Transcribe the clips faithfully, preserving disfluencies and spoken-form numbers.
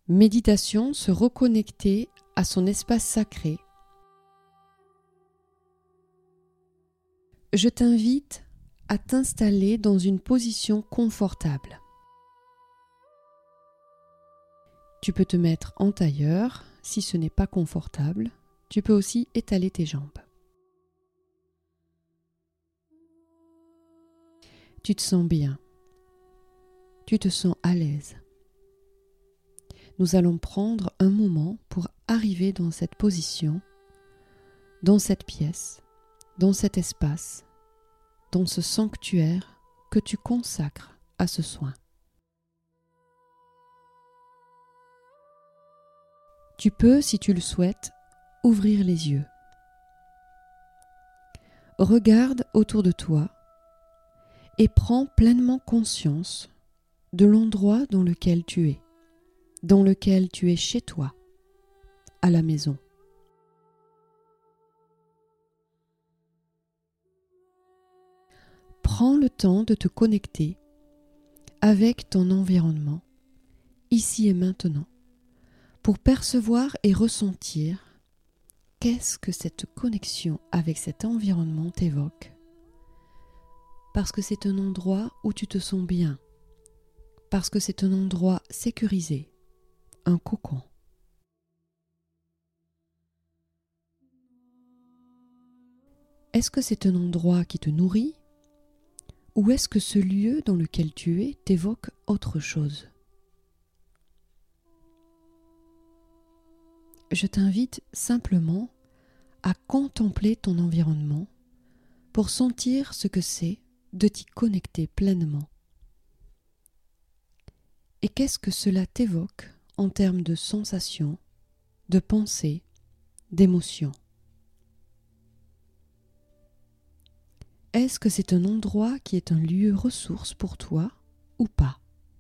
Méditation, se reconnecter à son espace sacré. Je t'invite à t'installer dans une position confortable. Tu peux te mettre en tailleur si ce n'est pas confortable. Tu peux aussi étaler tes jambes. Tu te sens bien. Tu te sens à l'aise. Nous allons prendre un moment pour arriver dans cette position, dans cette pièce, dans cet espace, dans ce sanctuaire que tu consacres à ce soin. Tu peux, si tu le souhaites, ouvrir les yeux. Regarde autour de toi et prends pleinement conscience de l'endroit dans lequel tu es, dans lequel tu es chez toi, à la maison. Prends le temps de te connecter avec ton environnement, ici et maintenant, pour percevoir et ressentir qu'est-ce que cette connexion avec cet environnement t'évoque. Parce que c'est un endroit où tu te sens bien, parce que c'est un endroit sécurisé, un cocon. Est-ce que c'est un endroit qui te nourrit ou est-ce que ce lieu dans lequel tu es t'évoque autre chose ? Je t'invite simplement à contempler ton environnement pour sentir ce que c'est de t'y connecter pleinement. Et qu'est-ce que cela t'évoque en termes de sensations, de pensées, d'émotions ? Est-ce que c'est un endroit qui est un lieu ressource pour toi ou pas ?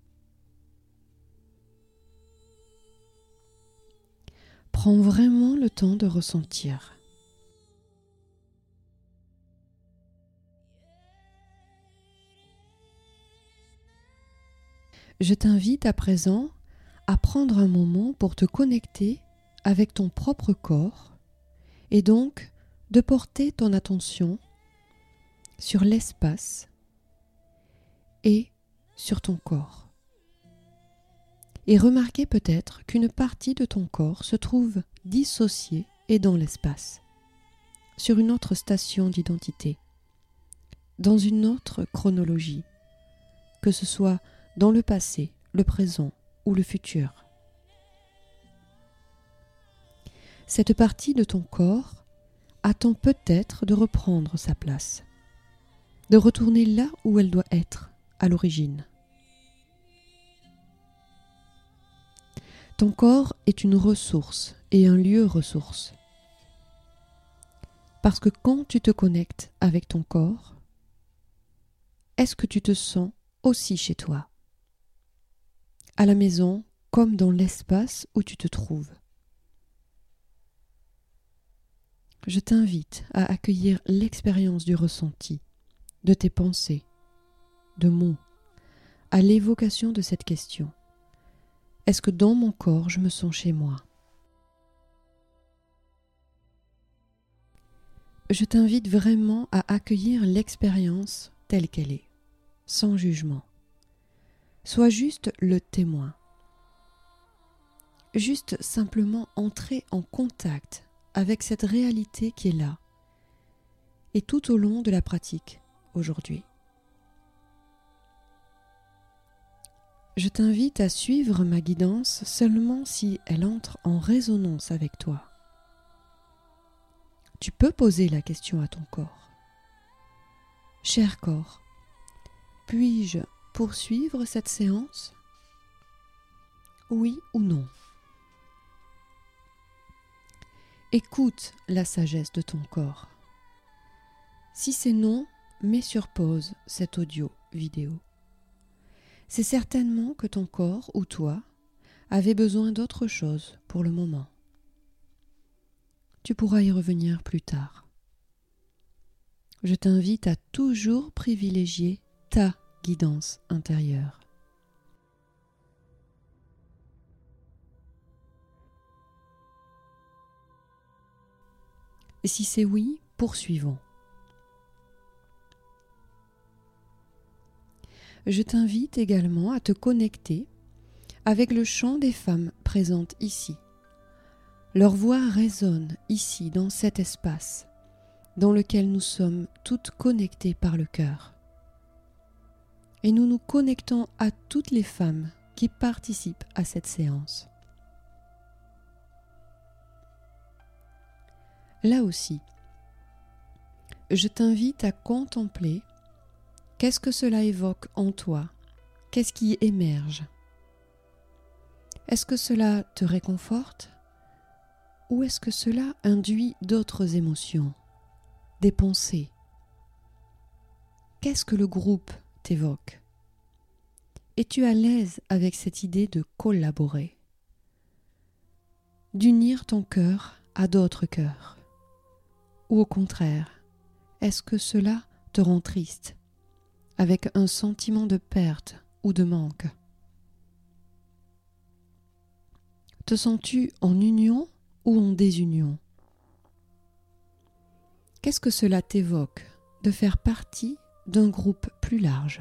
Prends vraiment le temps de ressentir. Je t'invite à présent à prendre un moment pour te connecter avec ton propre corps et donc de porter ton attention sur l'espace et sur ton corps. Et remarquez peut-être qu'une partie de ton corps se trouve dissociée et dans l'espace, sur une autre station d'identité, dans une autre chronologie, que ce soit dans le passé, le présent ou le futur. Cette partie de ton corps attend peut-être de reprendre sa place, de retourner là où elle doit être à l'origine. Ton corps est une ressource et un lieu ressource. Parce que quand tu te connectes avec ton corps, est-ce que tu te sens aussi chez toi, à la maison comme dans l'espace où tu te trouves ? Je t'invite à accueillir l'expérience du ressenti, de tes pensées, de mots, à l'évocation de cette question. Est-ce que dans mon corps, je me sens chez moi ? Je t'invite vraiment à accueillir l'expérience telle qu'elle est, sans jugement. Sois juste le témoin. Juste simplement entrer en contact avec cette réalité qui est là, et tout au long de la pratique aujourd'hui. Je t'invite à suivre ma guidance seulement si elle entre en résonance avec toi. Tu peux poser la question à ton corps. Cher corps, puis-je poursuivre cette séance ? Oui ou non ? Écoute la sagesse de ton corps. Si c'est non, mets sur pause cet audio vidéo. C'est certainement que ton corps ou toi avait besoin d'autre chose pour le moment. Tu pourras y revenir plus tard. Je t'invite à toujours privilégier ta guidance intérieure. Et si c'est oui, poursuivons. Je t'invite également à te connecter avec le chant des femmes présentes ici. Leur voix résonne ici, dans cet espace, dans lequel nous sommes toutes connectées par le cœur. Et nous nous connectons à toutes les femmes qui participent à cette séance. Là aussi, je t'invite à contempler qu'est-ce que cela évoque en toi, qu'est-ce qui émerge. Est-ce que cela te réconforte ou est-ce que cela induit d'autres émotions, des pensées? Qu'est-ce que le groupe t'évoque? Es-tu à l'aise avec cette idée de collaborer, d'unir ton cœur à d'autres cœurs? Ou au contraire, est-ce que cela te rend triste, avec un sentiment de perte ou de manque? Te sens-tu en union ou en désunion? Qu'est-ce que cela t'évoque de faire partie d'un groupe plus large?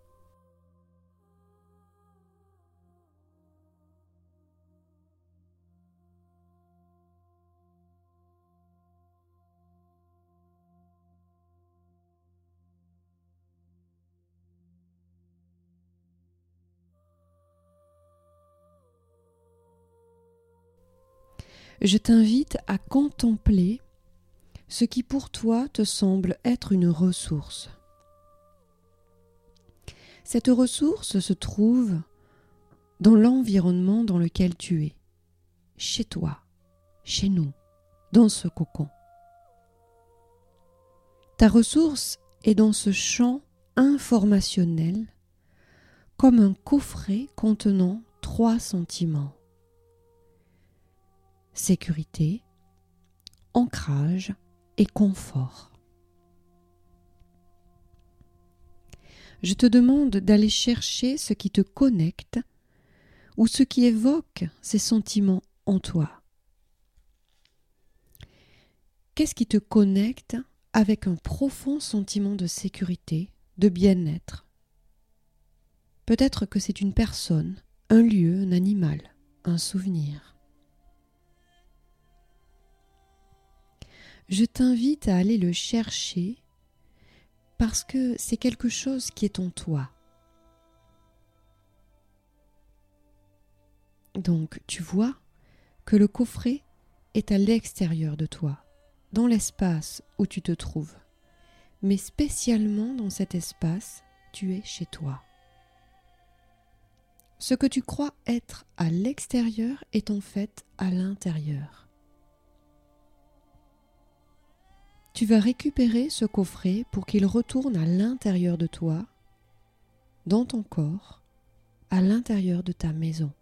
Je t'invite à contempler ce qui pour toi te semble être une ressource. Cette ressource se trouve dans l'environnement dans lequel tu es, chez toi, chez nous, dans ce cocon. Ta ressource est dans ce champ informationnel comme un coffret contenant trois sentiments: sécurité, ancrage et confort. Je te demande d'aller chercher ce qui te connecte ou ce qui évoque ces sentiments en toi. Qu'est-ce qui te connecte avec un profond sentiment de sécurité, de bien-être? Peut-être que c'est une personne, un lieu, un animal, un souvenir. Je t'invite à aller le chercher parce que c'est quelque chose qui est en toi. Donc, tu vois que le coffret est à l'extérieur de toi, dans l'espace où tu te trouves. Mais spécialement dans cet espace, tu es chez toi. Ce que tu crois être à l'extérieur est en fait à l'intérieur. Tu vas récupérer ce coffret pour qu'il retourne à l'intérieur de toi, dans ton corps, à l'intérieur de ta maison.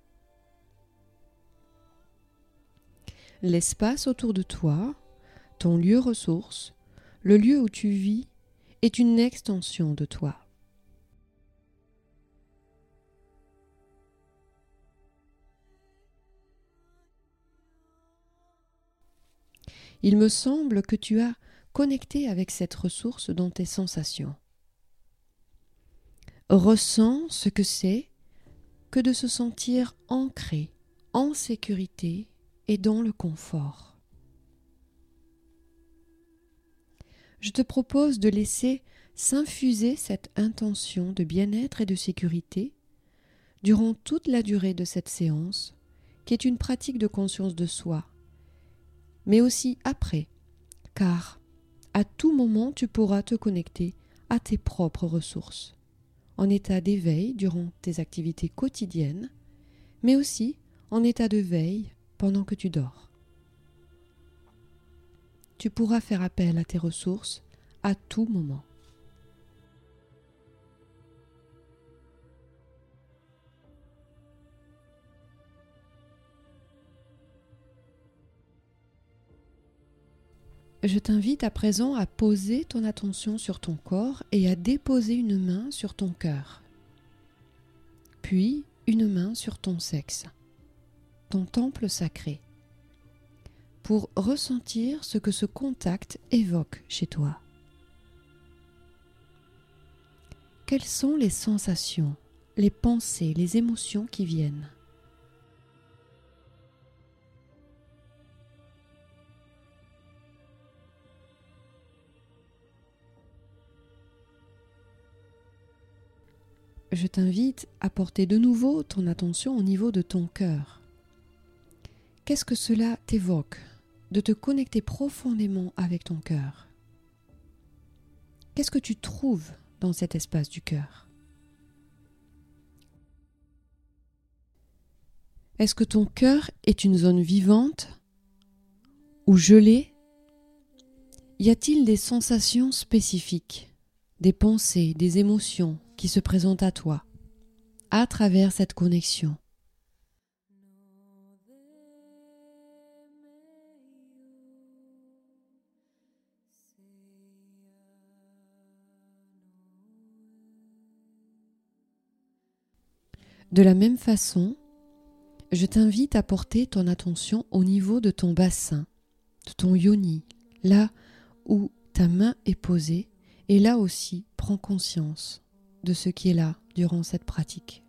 L'espace autour de toi, ton lieu ressource, le lieu où tu vis, est une extension de toi. Il me semble que tu as connecté avec cette ressource dans tes sensations. Ressens ce que c'est que de se sentir ancré, en sécurité et dans le confort. Je te propose de laisser s'infuser cette intention de bien-être et de sécurité durant toute la durée de cette séance, qui est une pratique de conscience de soi, mais aussi après, car à tout moment tu pourras te connecter à tes propres ressources, en état d'éveil durant tes activités quotidiennes, mais aussi en état de veille pendant que tu dors. Tu pourras faire appel à tes ressources à tout moment. Je t'invite à présent à poser ton attention sur ton corps et à déposer une main sur ton cœur, puis une main sur ton sexe, ton temple sacré. pour ressentir ce que ce contact évoque chez toi. Quelles sont les sensations, les pensées, les émotions qui viennent ? Je t'invite à porter de nouveau ton attention au niveau de ton cœur. Qu'est-ce que cela t'évoque de te connecter profondément avec ton cœur ? Qu'est-ce que tu trouves dans cet espace du cœur ? Est-ce que ton cœur est une zone vivante ou gelée ? Y a-t-il des sensations spécifiques, des pensées, des émotions qui se présentent à toi à travers cette connexion ? De la même façon, je t'invite à porter ton attention au niveau de ton bassin, de ton yoni, là où ta main est posée, et là aussi, prends conscience de ce qui est là durant cette pratique.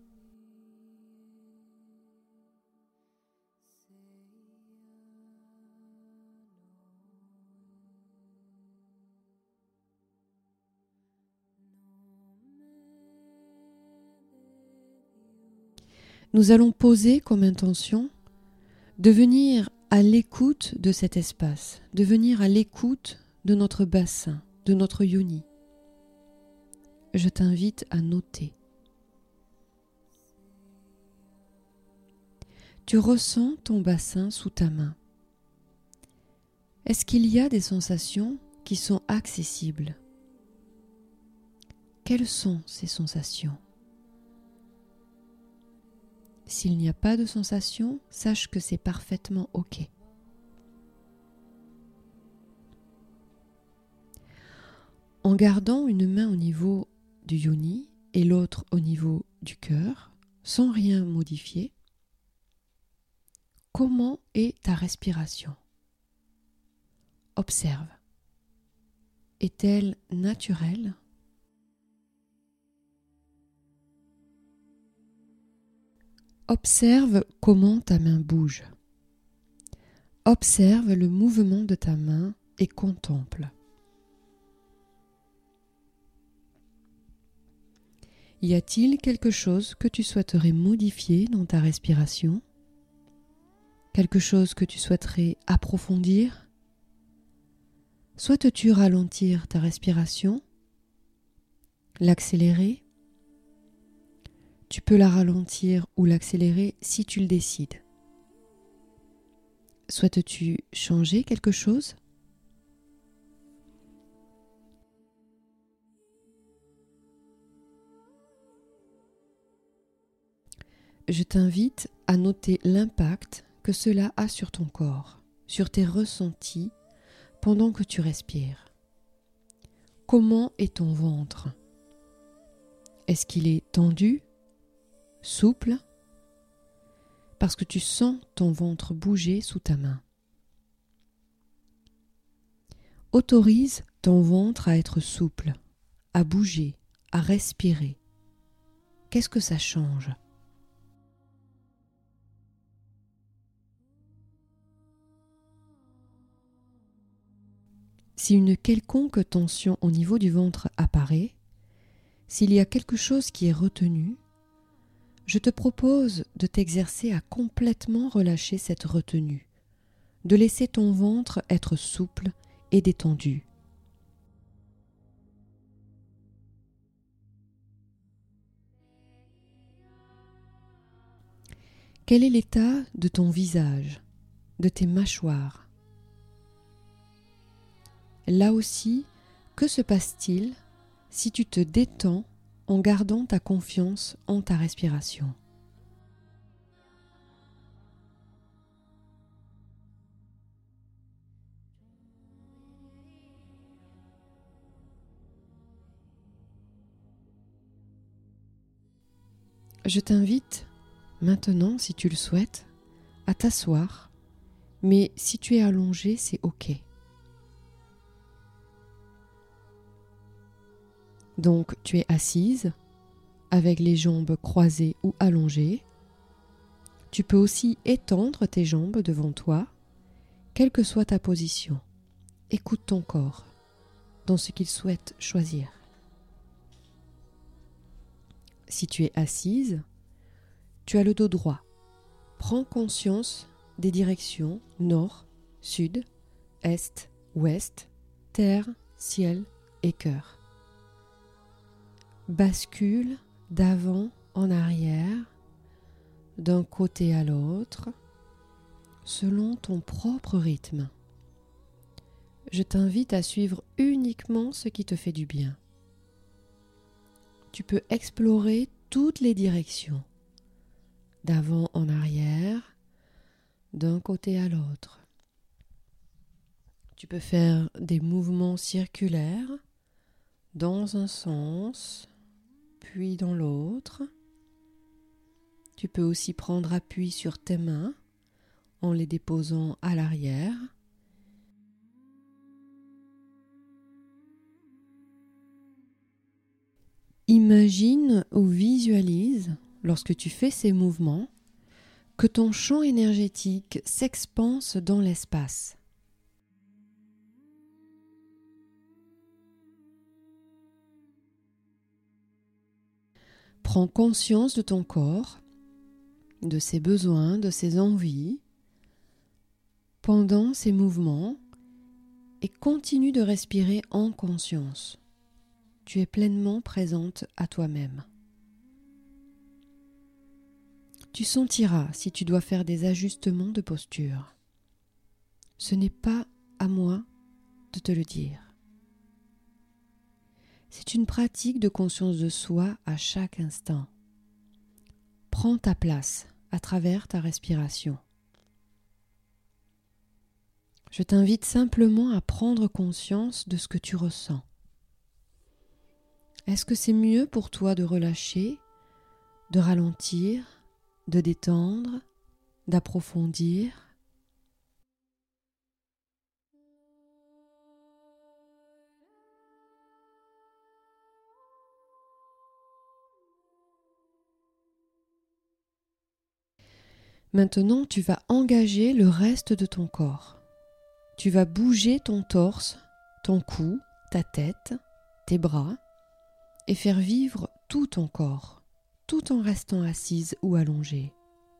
Nous allons poser comme intention de venir à l'écoute de cet espace, de venir à l'écoute de notre bassin, de notre yoni. Je t'invite à noter. Tu ressens ton bassin sous ta main. Est-ce qu'il y a des sensations qui sont accessibles ? Quelles sont ces sensations ? S'il n'y a pas de sensation, sache que c'est parfaitement OK. En gardant une main au niveau du yoni et l'autre au niveau du cœur, sans rien modifier, comment est ta respiration ? Observe. Est-elle naturelle ? Observe comment ta main bouge. Observe le mouvement de ta main et contemple. Y a-t-il quelque chose que tu souhaiterais modifier dans ta respiration ? Quelque chose que tu souhaiterais approfondir ? Souhaites-tu ralentir ta respiration ? L'accélérer ? Tu peux la ralentir ou l'accélérer si tu le décides. Souhaites-tu changer quelque chose ? Je t'invite à noter l'impact que cela a sur ton corps, sur tes ressentis pendant que tu respires. Comment est ton ventre ? Est-ce qu'il est tendu ? Souple, parce que tu sens ton ventre bouger sous ta main. Autorise ton ventre à être souple, à bouger, à respirer. Qu'est-ce que ça change ? Si une quelconque tension au niveau du ventre apparaît, s'il y a quelque chose qui est retenu, je te propose de t'exercer à complètement relâcher cette retenue, de laisser ton ventre être souple et détendu. Quel est l'état de ton visage, de tes mâchoires ? Là aussi, que se passe-t-il si tu te détends en gardant ta confiance en ta respiration ? Je t'invite maintenant, si tu le souhaites, à t'asseoir, Mais si tu es allongé, c'est OK. Donc, tu es assise, avec les jambes croisées ou allongées. Tu peux aussi étendre tes jambes devant toi, quelle que soit ta position. Écoute ton corps dans ce qu'il souhaite choisir. Si tu es assise, tu as le dos droit. Prends conscience des directions nord, sud, est, ouest, terre, ciel et cœur. Bascule d'avant en arrière, d'un côté à l'autre, selon ton propre rythme. Je t'invite à suivre uniquement ce qui te fait du bien. Tu peux explorer toutes les directions, d'avant en arrière, d'un côté à l'autre. Tu peux faire des mouvements circulaires dans un sens, puis dans l'autre. Tu peux aussi prendre appui sur tes mains en les déposant à l'arrière. Imagine ou visualise, lorsque tu fais ces mouvements, que ton champ énergétique s'expanse dans l'espace. Prends conscience de ton corps, de ses besoins, de ses envies, pendant ces mouvements, et continue de respirer en conscience. Tu es pleinement présente à toi-même. Tu sentiras si tu dois faire des ajustements de posture. Ce n'est pas à moi de te le dire. C'est une pratique de conscience de soi à chaque instant. Prends ta place à travers ta respiration. Je t'invite simplement à prendre conscience de ce que tu ressens. Est-ce que c'est mieux pour toi de relâcher, de ralentir, de détendre, d'approfondir ? Maintenant, tu vas engager le reste de ton corps. Tu vas bouger ton torse, ton cou, ta tête, tes bras et faire vivre tout ton corps, tout en restant assise ou allongée.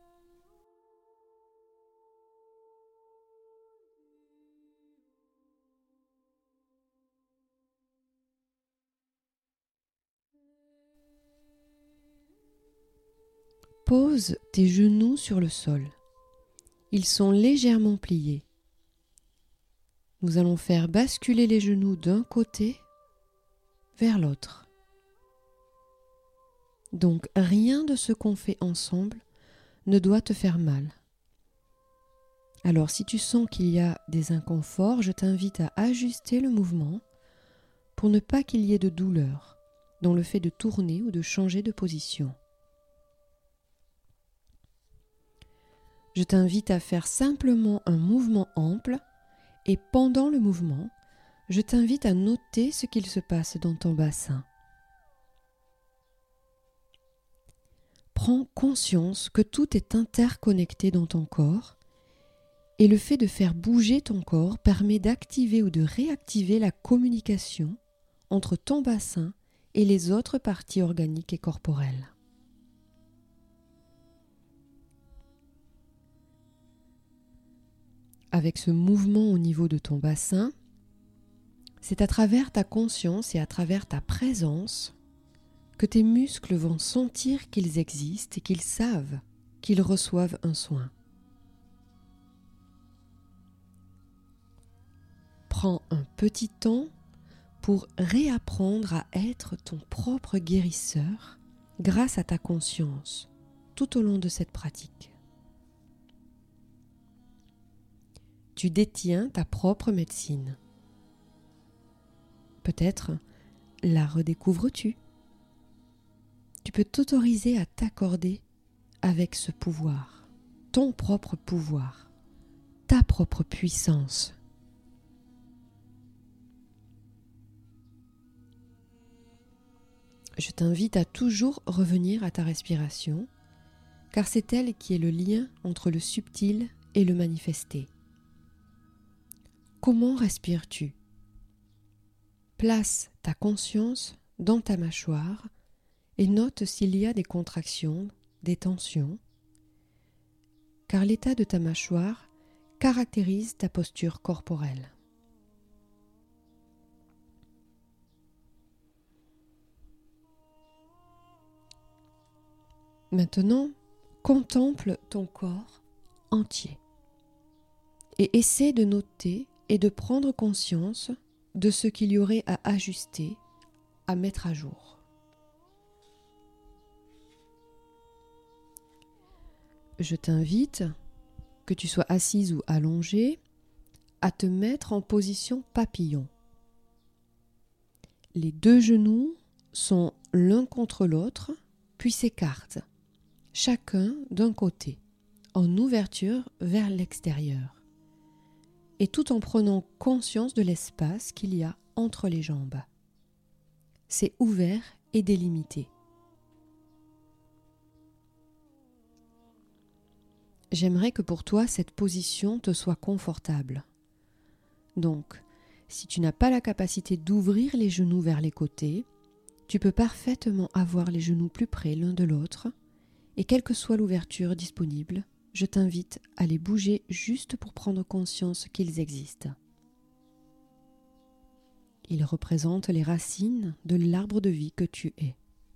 Pose tes genoux sur le sol. Ils sont légèrement pliés. Nous allons faire basculer les genoux d'un côté vers l'autre. Donc rien de ce qu'on fait ensemble ne doit te faire mal. Alors si tu sens qu'il y a des inconforts, je t'invite à ajuster le mouvement pour ne pas qu'il y ait de douleur dans le fait de tourner ou de changer de position. Je t'invite à faire simplement un mouvement ample et pendant le mouvement, je t'invite à noter ce qu'il se passe dans ton bassin. Prends conscience que tout est interconnecté dans ton corps et le fait de faire bouger ton corps permet d'activer ou de réactiver la communication entre ton bassin et les autres parties organiques et corporelles. Avec ce mouvement au niveau de ton bassin, c'est à travers ta conscience et à travers ta présence que tes muscles vont sentir qu'ils existent et qu'ils savent qu'ils reçoivent un soin. Prends un petit temps pour réapprendre à être ton propre guérisseur grâce à ta conscience tout au long de cette pratique. Tu détiens ta propre médecine. Peut-être la redécouvres-tu. Tu peux t'autoriser à t'accorder avec ce pouvoir, ton propre pouvoir, ta propre puissance. Je t'invite à toujours revenir à ta respiration, car c'est elle qui est le lien entre le subtil et le manifesté. Comment respires-tu ? Place ta conscience dans ta mâchoire et note s'il y a des contractions, des tensions, car l'état de ta mâchoire caractérise ta posture corporelle. Maintenant, contemple ton corps entier et essaie de noter et de prendre conscience de ce qu'il y aurait à ajuster, à mettre à jour. Je t'invite, que tu sois assise ou allongée, à te mettre en position papillon. Les deux genoux sont l'un contre l'autre, puis s'écartent, chacun d'un côté, en ouverture vers l'extérieur, et tout en prenant conscience de l'espace qu'il y a entre les jambes. C'est ouvert et délimité. J'aimerais que pour toi cette position te soit confortable. Donc, si tu n'as pas la capacité d'ouvrir les genoux vers les côtés, tu peux parfaitement avoir les genoux plus près l'un de l'autre, et quelle que soit l'ouverture disponible, je t'invite à les bouger juste pour prendre conscience qu'ils existent. Ils représentent les racines de l'arbre de vie que tu es.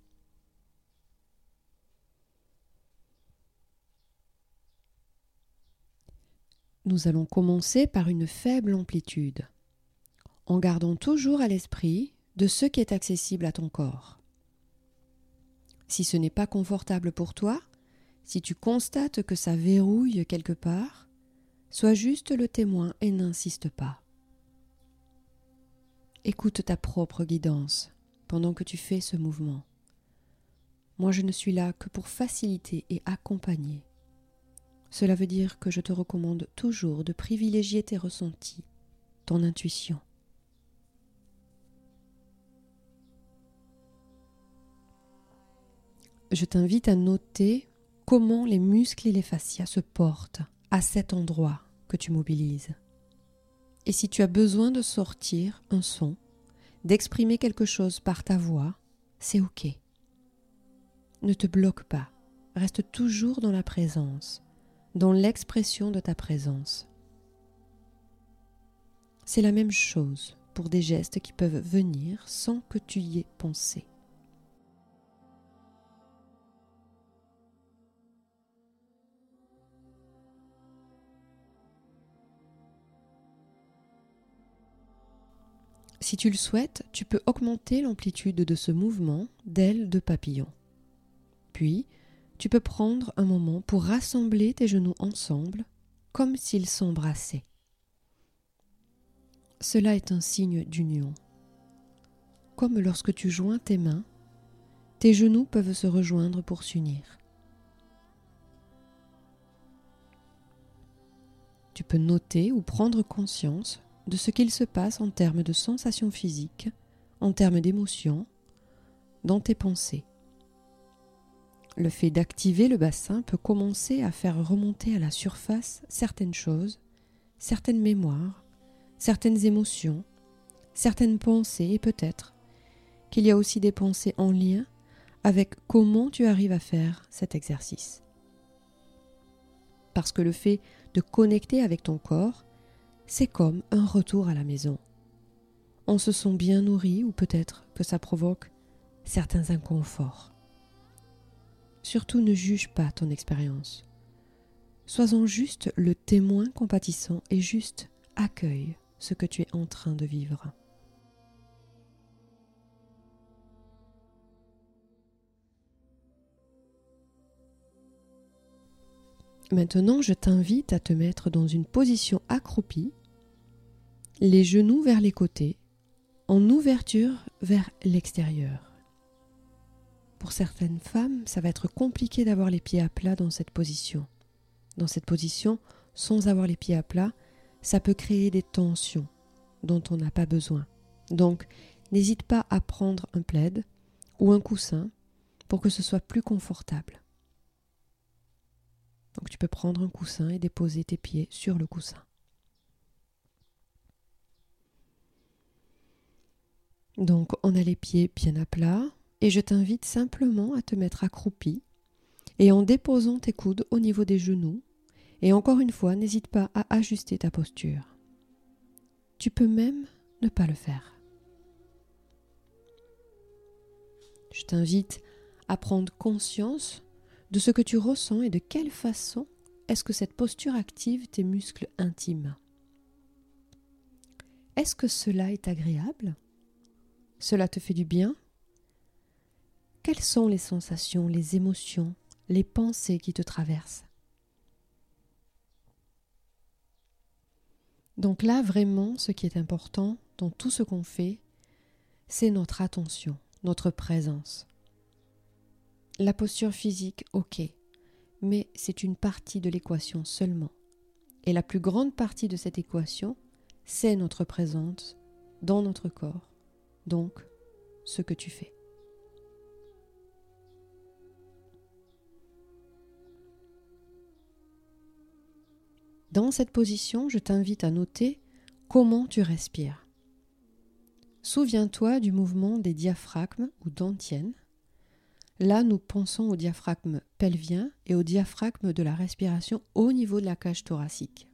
Nous allons commencer par une faible amplitude, en gardant toujours à l'esprit de ce qui est accessible à ton corps. Si ce n'est pas confortable pour toi, si tu constates que ça verrouille quelque part, sois juste le témoin et n'insiste pas. Écoute ta propre guidance pendant que tu fais ce mouvement. Moi, je ne suis là que pour faciliter et accompagner. Cela veut dire que je te recommande toujours de privilégier tes ressentis, ton intuition. Je t'invite à noter comment les muscles et les fascias se portent à cet endroit que tu mobilises. Et si tu as besoin de sortir un son, d'exprimer quelque chose par ta voix, c'est ok. Ne te bloque pas, reste toujours dans la présence, dans l'expression de ta présence. C'est la même chose pour des gestes qui peuvent venir sans que tu y aies pensé. Si tu le souhaites, tu peux augmenter l'amplitude de ce mouvement d'aile de papillon. Puis, tu peux prendre un moment pour rassembler tes genoux ensemble, comme s'ils s'embrassaient. Cela est un signe d'union. Comme lorsque tu joins tes mains, tes genoux peuvent se rejoindre pour s'unir. Tu peux noter ou prendre conscience de ce qu'il se passe en termes de sensations physiques, en termes d'émotions, dans tes pensées. Le fait d'activer le bassin peut commencer à faire remonter à la surface certaines choses, certaines mémoires, certaines émotions, certaines pensées et peut-être qu'il y a aussi des pensées en lien avec comment tu arrives à faire cet exercice. Parce que le fait de connecter avec ton corps, c'est comme un retour à la maison. On se sent bien nourri ou peut-être que ça provoque certains inconforts. Surtout ne juge pas ton expérience. Sois-en juste le témoin compatissant et juste accueille ce que tu es en train de vivre. Maintenant, je t'invite à te mettre dans une position accroupie, les genoux vers les côtés, en ouverture vers l'extérieur. Pour certaines femmes, ça va être compliqué d'avoir les pieds à plat dans cette position. Dans cette position, sans avoir les pieds à plat, ça peut créer des tensions dont on n'a pas besoin. Donc, n'hésite pas à prendre un plaid ou un coussin pour que ce soit plus confortable. Donc, tu peux prendre un coussin et déposer tes pieds sur le coussin. Donc, on a les pieds bien à plat et je t'invite simplement à te mettre accroupi et en déposant tes coudes au niveau des genoux. Et encore une fois, n'hésite pas à ajuster ta posture. Tu peux même ne pas le faire. Je t'invite à prendre conscience de ce que tu ressens et de quelle façon est-ce que cette posture active tes muscles intimes. Est-ce que cela est agréable ? Cela te fait du bien ? Quelles sont les sensations, les émotions, les pensées qui te traversent ? Donc là, vraiment, ce qui est important dans tout ce qu'on fait, c'est notre attention, notre présence. La posture physique, ok, mais c'est une partie de l'équation seulement. Et la plus grande partie de cette équation, c'est notre présence dans notre corps, donc ce que tu fais. Dans cette position, je t'invite à noter comment tu respires. Souviens-toi du mouvement des diaphragmes ou dantiennes. Là, nous pensons au diaphragme pelvien et au diaphragme de la respiration au niveau de la cage thoracique.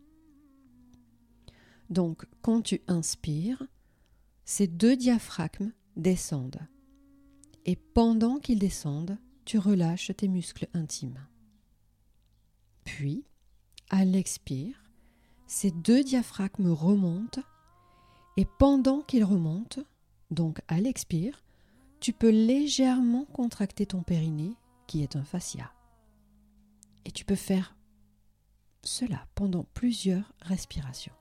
Donc, quand tu inspires, ces deux diaphragmes descendent. Et pendant qu'ils descendent, tu relâches tes muscles intimes. Puis, à l'expire, ces deux diaphragmes remontent et pendant qu'ils remontent, donc à l'expire, tu peux légèrement contracter ton périnée qui est un fascia. Et tu peux faire cela pendant plusieurs respirations.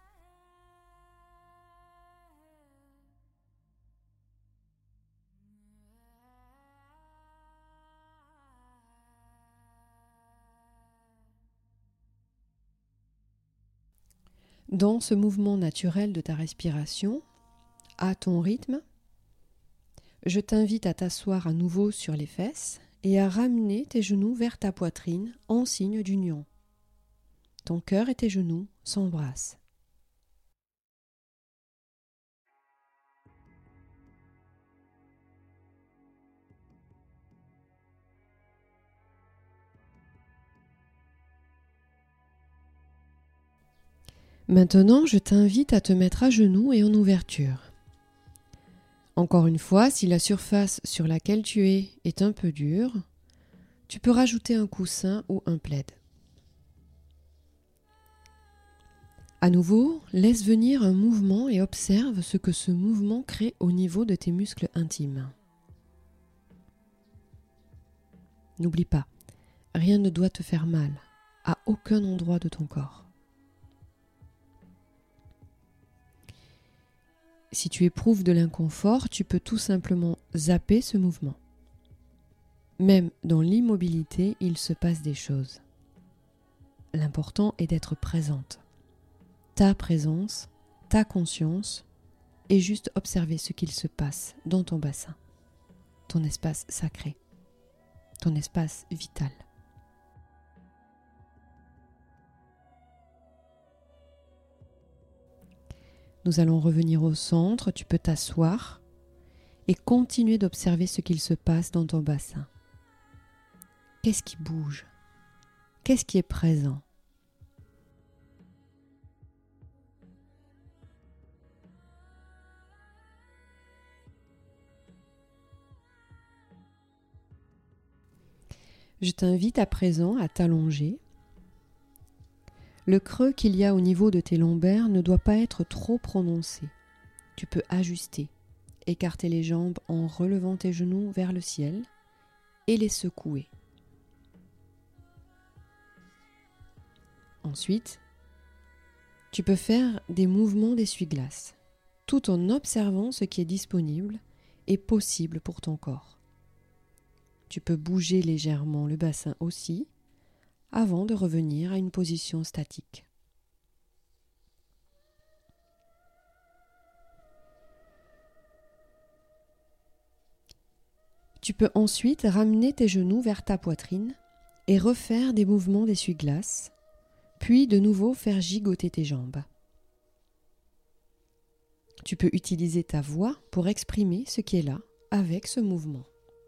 Dans ce mouvement naturel de ta respiration, à ton rythme, je t'invite à t'asseoir à nouveau sur les fesses et à ramener tes genoux vers ta poitrine en signe d'union. Ton cœur et tes genoux s'embrassent. Maintenant, je t'invite à te mettre à genoux et en ouverture. Encore une fois, si la surface sur laquelle tu es est un peu dure, tu peux rajouter un coussin ou un plaid. À nouveau, laisse venir un mouvement et observe ce que ce mouvement crée au niveau de tes muscles intimes. N'oublie pas, rien ne doit te faire mal, à aucun endroit de ton corps. Si tu éprouves de l'inconfort, tu peux tout simplement zapper ce mouvement. Même dans l'immobilité, il se passe des choses. L'important est d'être présente. Ta présence, ta conscience, et juste observer ce qu'il se passe dans ton bassin, ton espace sacré, ton espace vital. Nous allons revenir au centre, tu peux t'asseoir et continuer d'observer ce qu'il se passe dans ton bassin. Qu'est-ce qui bouge ? Qu'est-ce qui est présent ? Je t'invite à présent à t'allonger. Le creux qu'il y a au niveau de tes lombaires ne doit pas être trop prononcé. Tu peux ajuster, écarter les jambes en relevant tes genoux vers le ciel et les secouer. Ensuite, tu peux faire des mouvements d'essuie-glace, tout en observant ce qui est disponible et possible pour ton corps. Tu peux bouger légèrement le bassin aussi, avant de revenir à une position statique. Tu peux ensuite ramener tes genoux vers ta poitrine et refaire des mouvements d'essuie-glace, puis de nouveau faire gigoter tes jambes. Tu peux utiliser ta voix pour exprimer ce qui est là avec ce mouvement.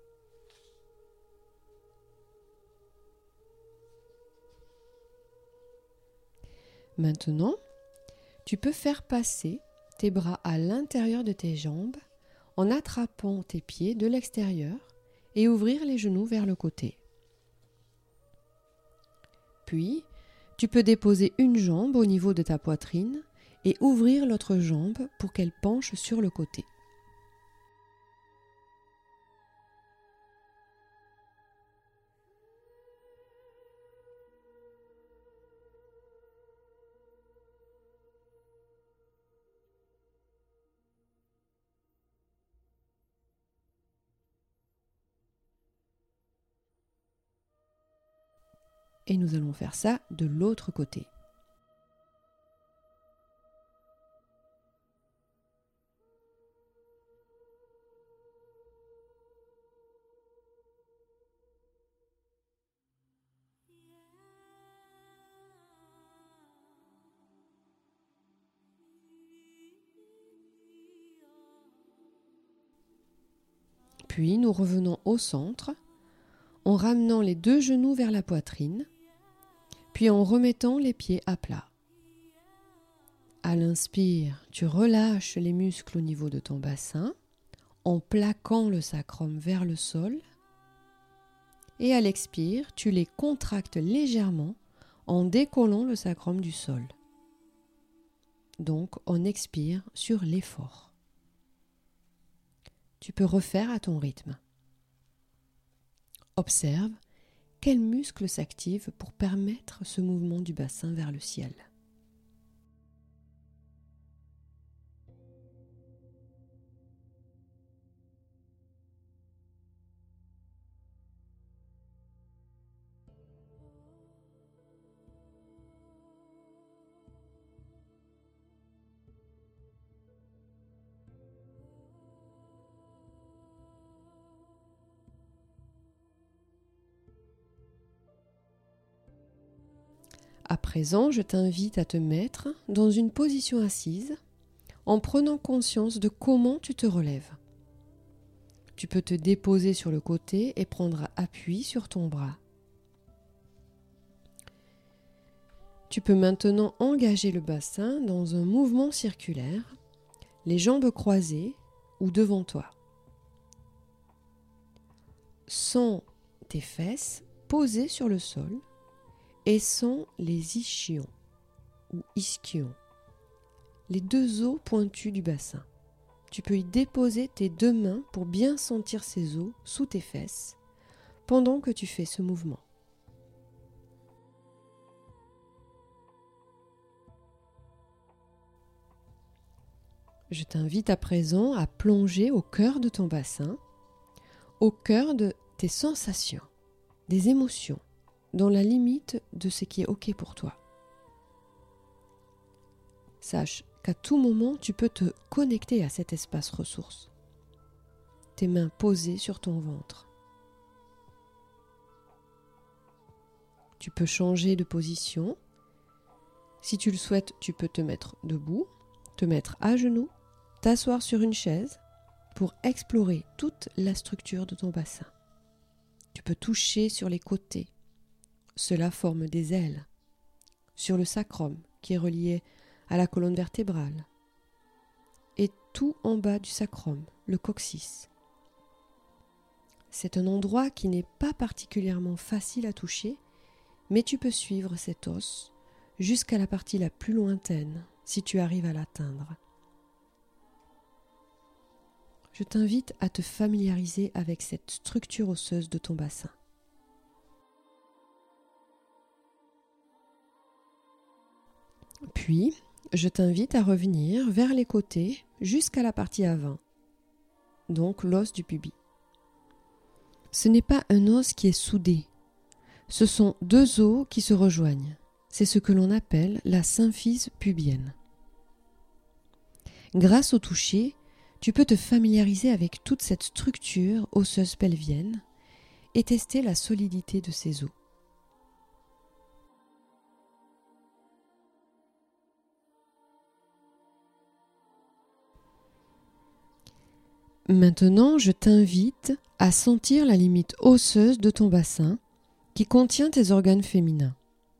Maintenant, tu peux faire passer tes bras à l'intérieur de tes jambes en attrapant tes pieds de l'extérieur et ouvrir les genoux vers le côté. Puis, tu peux déposer une jambe au niveau de ta poitrine et ouvrir l'autre jambe pour qu'elle penche sur le côté. Et nous allons faire ça de l'autre côté. Puis nous revenons au centre en ramenant les deux genoux vers la poitrine, puis en remettant les pieds à plat. À l'inspire, tu relâches les muscles au niveau de ton bassin en plaquant le sacrum vers le sol. Et à l'expire, tu les contractes légèrement en décollant le sacrum du sol. Donc, on expire sur l'effort. Tu peux refaire à ton rythme. Observe quels muscles s'activent pour permettre ce mouvement du bassin vers le ciel. À présent, je t'invite à te mettre dans une position assise en prenant conscience de comment tu te relèves. Tu peux te déposer sur le côté et prendre appui sur ton bras. Tu peux maintenant engager le bassin dans un mouvement circulaire, les jambes croisées ou devant toi. Sens tes fesses posées sur le sol et sens les ischions ou ischions, les deux os pointus du bassin. Tu peux y déposer tes deux mains pour bien sentir ces os sous tes fesses pendant que tu fais ce mouvement. Je t'invite à présent à plonger au cœur de ton bassin, au cœur de tes sensations, des émotions, dans la limite de ce qui est OK pour toi. Sache qu'à tout moment, tu peux te connecter à cet espace ressource. Tes mains posées sur ton ventre. Tu peux changer de position. Si tu le souhaites, tu peux te mettre debout, te mettre à genoux, t'asseoir sur une chaise pour explorer toute la structure de ton bassin. Tu peux toucher sur les côtés. Cela forme des ailes. Sur le sacrum qui est relié à la colonne vertébrale. Et tout en bas du sacrum, le coccyx. C'est un endroit qui n'est pas particulièrement facile à toucher, mais tu peux suivre cet os jusqu'à la partie la plus lointaine si tu arrives à l'atteindre. Je t'invite à te familiariser avec cette structure osseuse de ton bassin. Puis, je t'invite à revenir vers les côtés jusqu'à la partie avant, donc l'os du pubis. Ce n'est pas un os qui est soudé. Ce sont deux os qui se rejoignent. C'est ce que l'on appelle la symphyse pubienne. Grâce au toucher, tu peux te familiariser avec toute cette structure osseuse pelvienne et tester la solidité de ces os. Maintenant, je t'invite à sentir la limite osseuse de ton bassin qui contient tes organes féminins.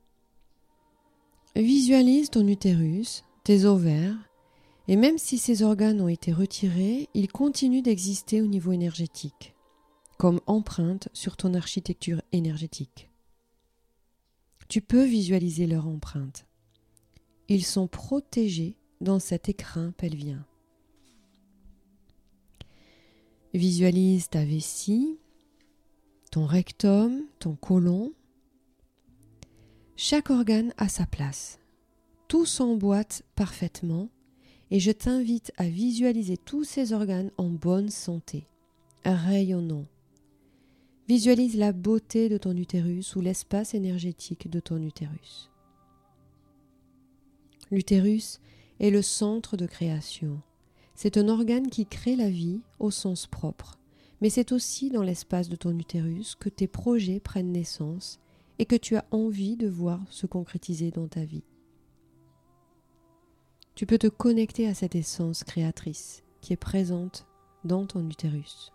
Visualise ton utérus, tes ovaires, et même si ces organes ont été retirés, ils continuent d'exister au niveau énergétique, comme empreinte sur ton architecture énergétique. Tu peux visualiser leur empreinte. Ils sont protégés dans cet écrin pelvien. Visualise ta vessie, ton rectum, ton côlon. Chaque organe a sa place. Tout s'emboîte parfaitement et je t'invite à visualiser tous ces organes en bonne santé, rayonnants. Visualise la beauté de ton utérus ou l'espace énergétique de ton utérus. L'utérus est le centre de création. C'est un organe qui crée la vie au sens propre, mais c'est aussi dans l'espace de ton utérus que tes projets prennent naissance et que tu as envie de voir se concrétiser dans ta vie. Tu peux te connecter à cette essence créatrice qui est présente dans ton utérus.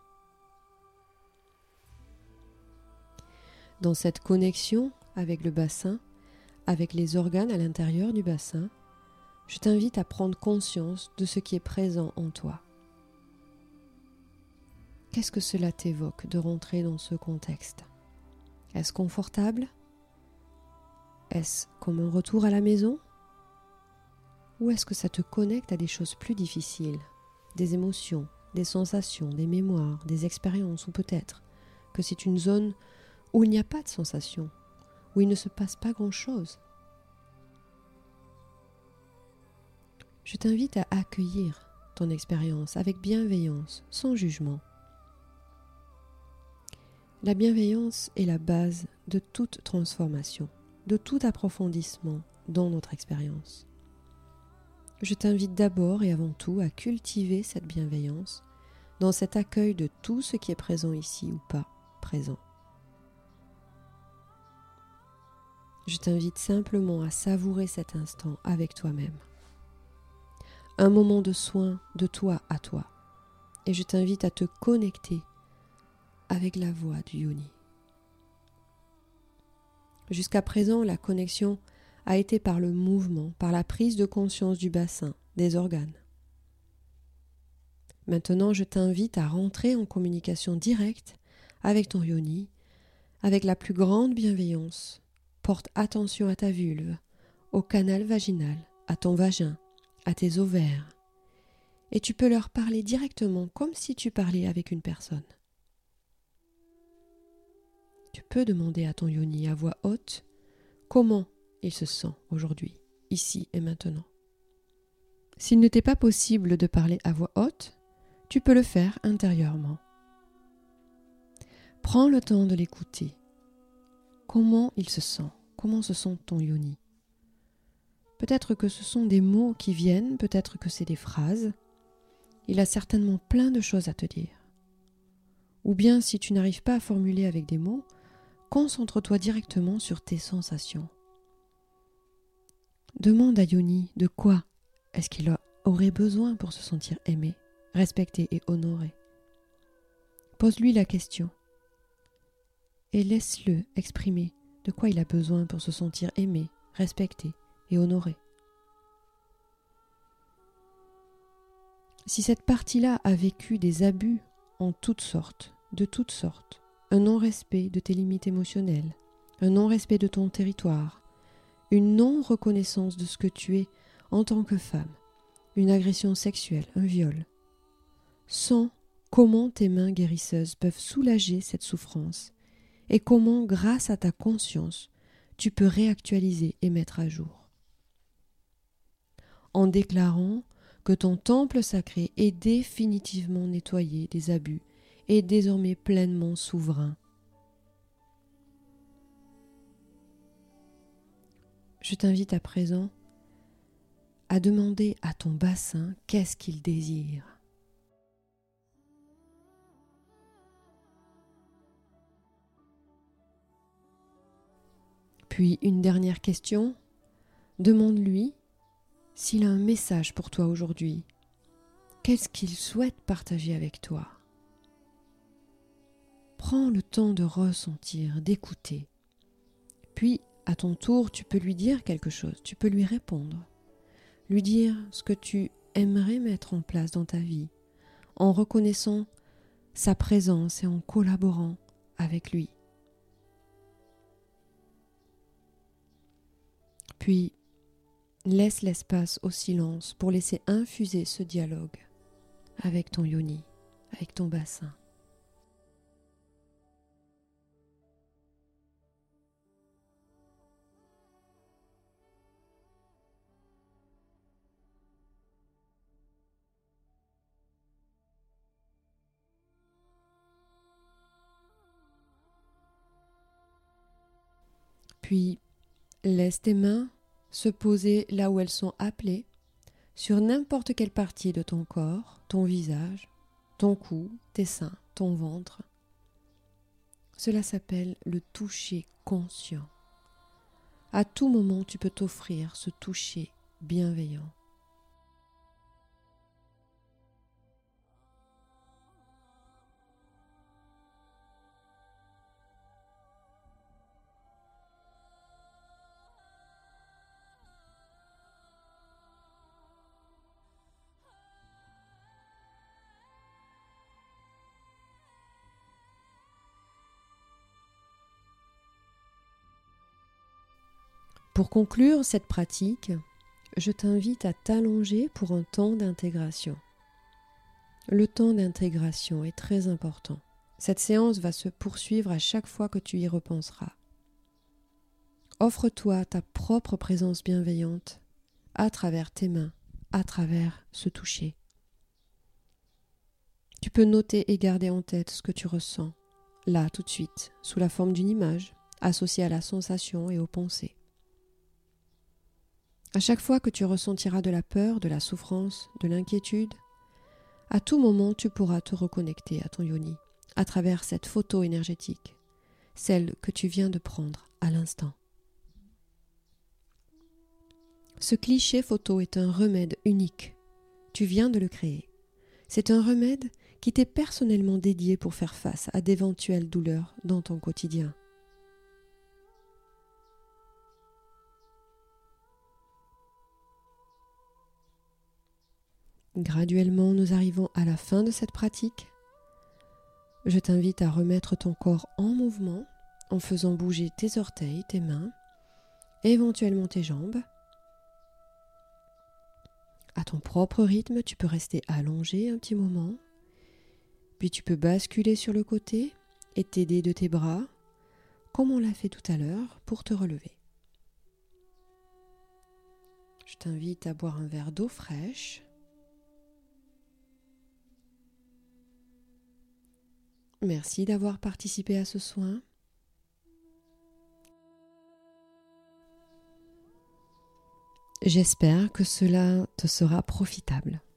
Dans cette connexion avec le bassin, avec les organes à l'intérieur du bassin, je t'invite à prendre conscience de ce qui est présent en toi. Qu'est-ce que cela t'évoque de rentrer dans ce contexte ? Est-ce confortable ? Est-ce comme un retour à la maison ? Ou est-ce que ça te connecte à des choses plus difficiles, des émotions, des sensations, des mémoires, des expériences, ou peut-être que c'est une zone où il n'y a pas de sensations, où il ne se passe pas grand-chose ? Je t'invite à accueillir ton expérience avec bienveillance, sans jugement. La bienveillance est la base de toute transformation, de tout approfondissement dans notre expérience. Je t'invite d'abord et avant tout à cultiver cette bienveillance dans cet accueil de tout ce qui est présent ici ou pas présent. Je t'invite simplement à savourer cet instant avec toi-même. Un moment de soin de toi à toi. Et je t'invite à te connecter avec la voix du yoni. Jusqu'à présent, la connexion a été par le mouvement, par la prise de conscience du bassin, des organes. Maintenant, je t'invite à rentrer en communication directe avec ton yoni, avec la plus grande bienveillance. Porte attention à ta vulve, au canal vaginal, à ton vagin, à tes ovaires, et tu peux leur parler directement comme si tu parlais avec une personne. Tu peux demander à ton yoni à voix haute comment il se sent aujourd'hui, ici et maintenant. S'il ne t'est pas possible de parler à voix haute, tu peux le faire intérieurement. Prends le temps de l'écouter. Comment il se sent ? Comment se sent ton yoni ? Peut-être que ce sont des mots qui viennent, peut-être que c'est des phrases. Il a certainement plein de choses à te dire. Ou bien, si tu n'arrives pas à formuler avec des mots, concentre-toi directement sur tes sensations. Demande à Yoni de quoi est-ce qu'il aurait besoin pour se sentir aimé, respecté et honoré. Pose-lui la question et laisse-le exprimer de quoi il a besoin pour se sentir aimé, respecté et honoré. Si cette partie-là a vécu des abus en toutes sortes, de toutes sortes, un non-respect de tes limites émotionnelles, un non-respect de ton territoire, une non-reconnaissance de ce que tu es en tant que femme, une agression sexuelle, un viol, sens comment tes mains guérisseuses peuvent soulager cette souffrance et comment, grâce à ta conscience, tu peux réactualiser et mettre à jour. En déclarant que ton temple sacré est définitivement nettoyé des abus et désormais pleinement souverain. Je t'invite à présent à demander à ton bassin qu'est-ce qu'il désire. Puis une dernière question, demande-lui s'il a un message pour toi aujourd'hui. Qu'est-ce qu'il souhaite partager avec toi? Prends le temps de ressentir, d'écouter. Puis, à ton tour, tu peux lui dire quelque chose, tu peux lui répondre. Lui dire ce que tu aimerais mettre en place dans ta vie, en reconnaissant sa présence et en collaborant avec lui. Puis, laisse l'espace au silence pour laisser infuser ce dialogue avec ton yoni, avec ton bassin. Puis, laisse tes mains se poser là où elles sont appelées, sur n'importe quelle partie de ton corps, ton visage, ton cou, tes seins, ton ventre. Cela s'appelle le toucher conscient. À tout moment, tu peux t'offrir ce toucher bienveillant. Pour conclure cette pratique, je t'invite à t'allonger pour un temps d'intégration. Le temps d'intégration est très important. Cette séance va se poursuivre à chaque fois que tu y repenseras. Offre-toi ta propre présence bienveillante à travers tes mains, à travers ce toucher. Tu peux noter et garder en tête ce que tu ressens, là tout de suite, sous la forme d'une image, associée à la sensation et aux pensées. À chaque fois que tu ressentiras de la peur, de la souffrance, de l'inquiétude, à tout moment tu pourras te reconnecter à ton yoni, à travers cette photo énergétique, celle que tu viens de prendre à l'instant. Ce cliché photo est un remède unique. Tu viens de le créer. C'est un remède qui t'est personnellement dédié pour faire face à d'éventuelles douleurs dans ton quotidien. Graduellement, nous arrivons à la fin de cette pratique. Je t'invite à remettre ton corps en mouvement en faisant bouger tes orteils, tes mains, éventuellement tes jambes. À ton propre rythme, tu peux rester allongé un petit moment, puis tu peux basculer sur le côté et t'aider de tes bras, comme on l'a fait tout à l'heure, pour te relever. Je t'invite à boire un verre d'eau fraîche. Merci d'avoir participé à ce soin. J'espère que cela te sera profitable.